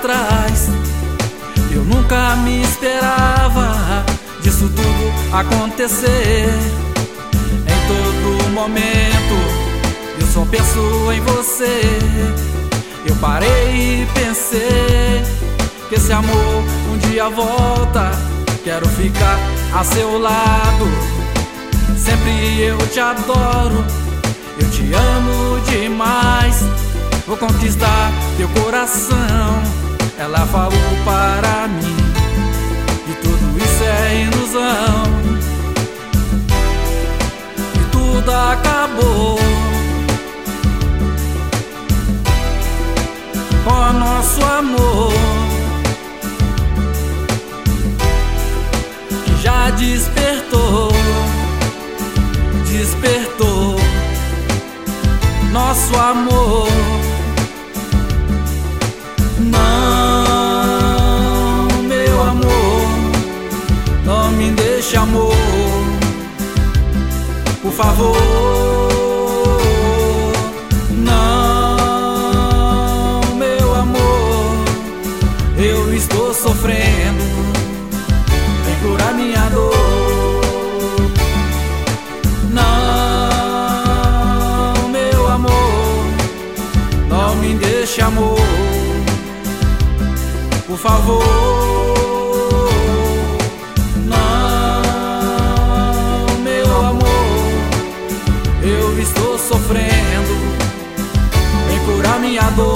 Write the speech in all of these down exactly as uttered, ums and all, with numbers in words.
atrás. Eu nunca me esperava disso tudo acontecer. Em todo momento eu só penso em você. Eu parei e pensei que esse amor um dia volta. Quero ficar a seu lado, sempre eu te adoro. Eu te amo demais, vou conquistar teu coração. Ela falou para mim e tudo isso é ilusão. E tudo acabou com o nosso amor, que já despertou, despertou nosso amor. Não, meu amor, não me deixe, amor, por favor. Não, meu amor, eu estou sofrendo, vem curar minha dor. Não, meu amor, não me deixe, amor, por favor. Não, meu amor, eu estou sofrendo, vem curar minha dor.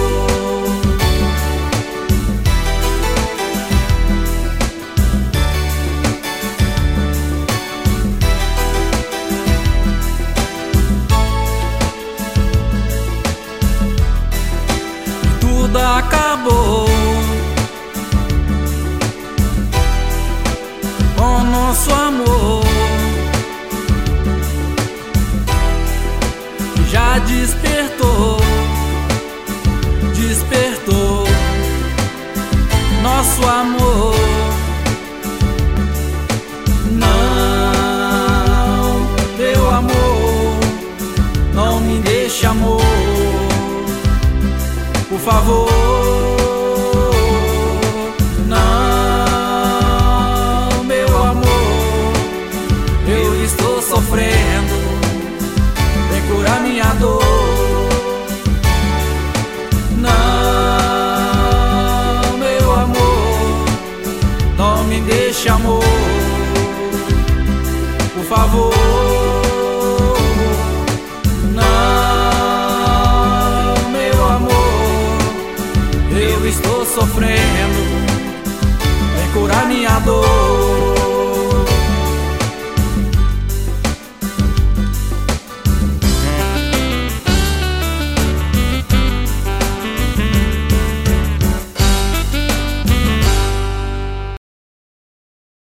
Tudo acabou com nosso amor, que já despertou, despertou nosso amor. Não, meu amor, não me deixe, amor, por favor. Não, meu amor, eu estou sofrendo, vem curar minha dor. Não, meu amor, não me deixe, amor, por favor. Eu estou sofrendo, vem curar minha dor.